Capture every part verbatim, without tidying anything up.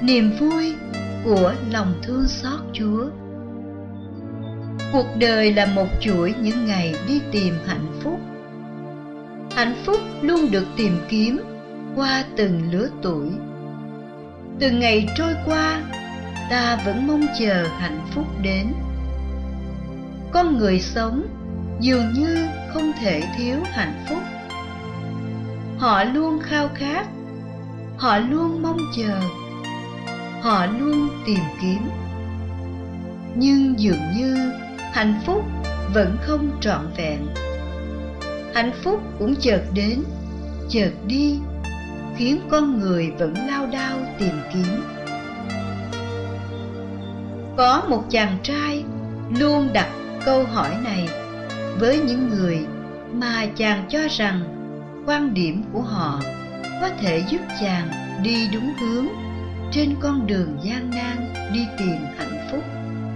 niềm vui của lòng thương xót Chúa. Cuộc đời là một chuỗi những ngày đi tìm hạnh phúc. Hạnh phúc luôn được tìm kiếm qua từng lứa tuổi. Từng ngày trôi qua, ta vẫn mong chờ hạnh phúc đến. Con người sống dường như không thể thiếu hạnh phúc. Họ luôn khao khát, họ luôn mong chờ, họ luôn tìm kiếm. Nhưng dường như hạnh phúc vẫn không trọn vẹn. Hạnh phúc cũng chợt đến, chợt đi, khiến con người vẫn lao đao tìm kiếm. Có một chàng trai luôn đặt câu hỏi này với những người mà chàng cho rằng quan điểm của họ có thể giúp chàng đi đúng hướng trên con đường gian nan đi tìm hạnh phúc.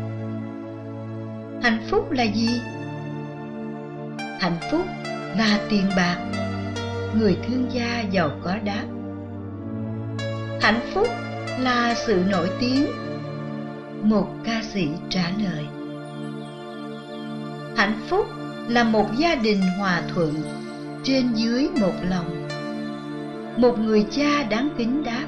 Hạnh phúc là gì? Hạnh phúc là tiền bạc. Người thương gia giàu có đáp. Hạnh phúc là sự nổi tiếng. Một ca sĩ trả lời. Hạnh phúc là một gia đình hòa thuận, trên dưới một lòng. Một người cha đáng kính đáp.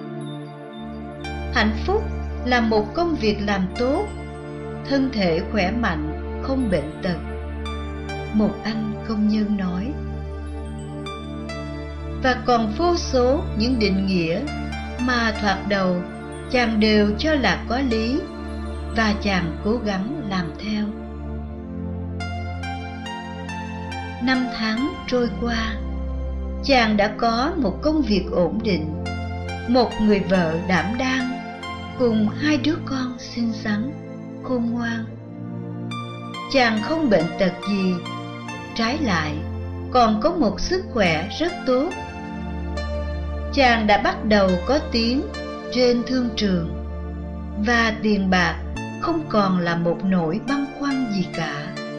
Hạnh phúc là một công việc làm tốt, thân thể khỏe mạnh, không bệnh tật. Một anh công nhân nói. Và còn vô số những định nghĩa mà thoạt đầu chàng đều cho là có lý, và chàng cố gắng làm theo. Năm tháng trôi qua, chàng đã có một công việc ổn định, một người vợ đảm đang, cùng hai đứa con xinh xắn, khôn ngoan. Chàng không bệnh tật gì, trái lại còn có một sức khỏe rất tốt. Chàng đã bắt đầu có tiếng trên thương trường, và tiền bạc không còn là một nỗi băn khoăn gì cả.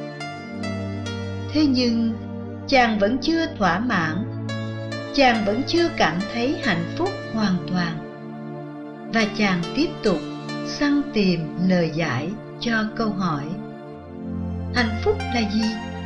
Thế nhưng chàng vẫn chưa thỏa mãn. Chàng vẫn chưa cảm thấy hạnh phúc hoàn toàn. Và chàng tiếp tục săn tìm lời giải cho câu hỏi: hạnh phúc là gì?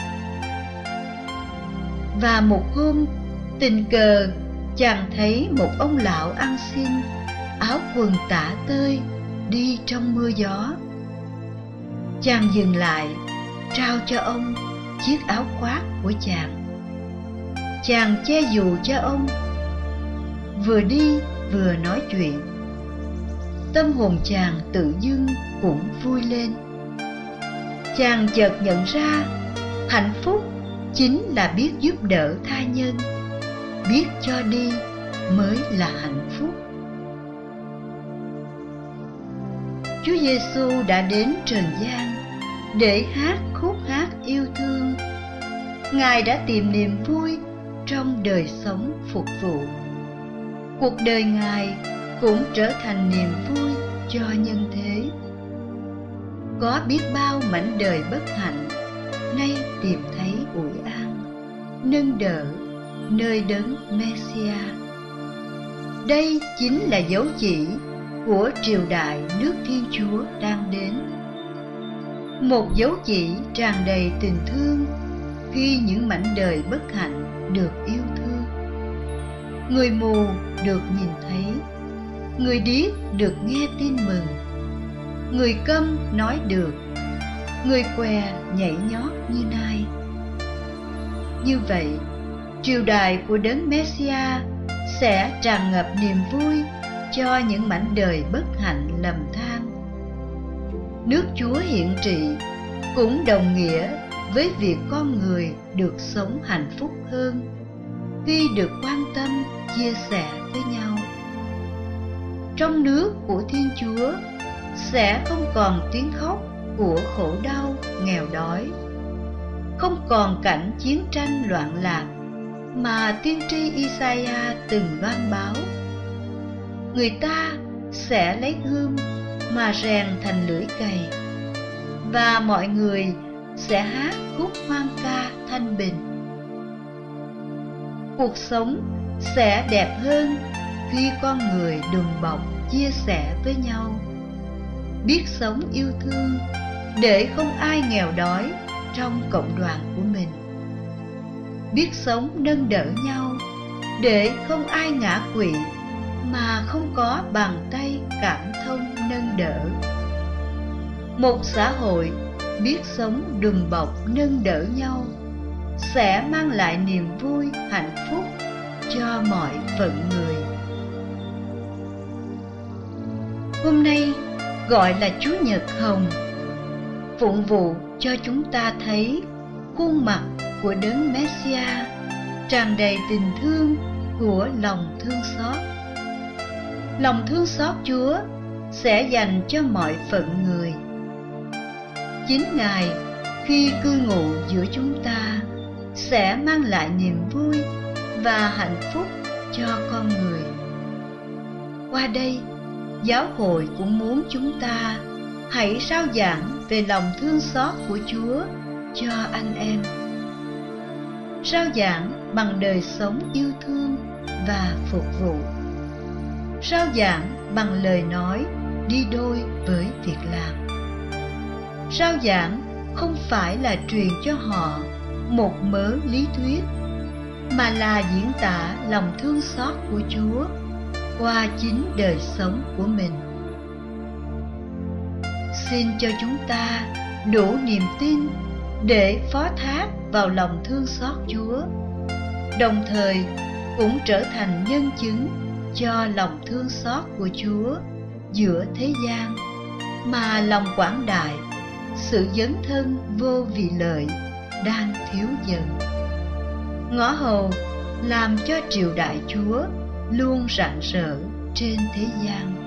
Và một hôm, tình cờ chàng thấy một ông lão ăn xin, áo quần tả tơi, đi trong mưa gió. Chàng dừng lại, trao cho ông chiếc áo khoác của chàng. Chàng che dù cho ông, vừa đi vừa nói chuyện. Tâm hồn chàng tự dưng cũng vui lên. Chàng chợt nhận ra hạnh phúc chính là biết giúp đỡ tha nhân. Biết cho đi mới là hạnh phúc. Chúa Giêsu đã đến trần gian để hát khúc hát yêu thương. Ngài đã tìm niềm vui trong đời sống phục vụ. Cuộc đời Ngài cũng trở thành niềm vui cho nhân thế. Có biết bao mảnh đời bất hạnh nay tìm thấy ủi an, nâng đỡ nơi đấng Messiah. Đây chính là dấu chỉ của triều đại nước Thiên Chúa đang đến. Một dấu chỉ tràn đầy tình thương khi những mảnh đời bất hạnh được yêu thương. Người mù được nhìn thấy, người điếc được nghe tin mừng, người câm nói được, người què nhảy nhót như nai. Như vậy, triều đại của đấng Messiah sẽ tràn ngập niềm vui cho những mảnh đời bất hạnh lầm than. Nước Chúa hiện trị cũng đồng nghĩa với việc con người được sống hạnh phúc hơn khi được quan tâm, chia sẻ với nhau. Trong nước của Thiên Chúa sẽ không còn tiếng khóc của khổ đau, nghèo đói, không còn cảnh chiến tranh loạn lạc mà tiên tri Isaiah từng loan báo. Người ta sẽ lấy gươm mà rèn thành lưỡi cày, và mọi người sẽ hát khúc hoan ca thanh bình. Cuộc sống sẽ đẹp hơn khi con người đùm bọc chia sẻ với nhau, biết sống yêu thương để không ai nghèo đói trong cộng đoàn của mình, biết sống nâng đỡ nhau để không ai ngã quỵ mà không có bàn tay cảm thông nâng đỡ. Một xã hội biết sống đùm bọc nâng đỡ nhau sẽ mang lại niềm vui hạnh phúc cho mọi phận người. Hôm nay gọi là Chúa Nhật Hồng, phụng vụ cho chúng ta thấy khuôn mặt của Đấng Messia tràn đầy tình thương của lòng thương xót. Lòng thương xót Chúa sẽ dành cho mọi phận người. Chính Ngài khi cư ngụ giữa chúng ta sẽ mang lại niềm vui và hạnh phúc cho con người. Qua đây, giáo hội cũng muốn chúng ta hãy rao giảng về lòng thương xót của Chúa cho anh em. Rao giảng bằng đời sống yêu thương và phục vụ. Rao giảng bằng lời nói đi đôi với việc làm. Rao giảng không phải là truyền cho họ một mớ lý thuyết, mà là diễn tả lòng thương xót của Chúa qua chính đời sống của mình. Xin cho chúng ta đủ niềm tin để phó thác vào lòng thương xót Chúa, đồng thời cũng trở thành nhân chứng cho lòng thương xót của Chúa giữa thế gian, mà lòng quảng đại, sự dấn thân vô vị lợi đang thiếu dần. Ngõ hầu làm cho triều đại Chúa luôn rạng rỡ trên thế gian.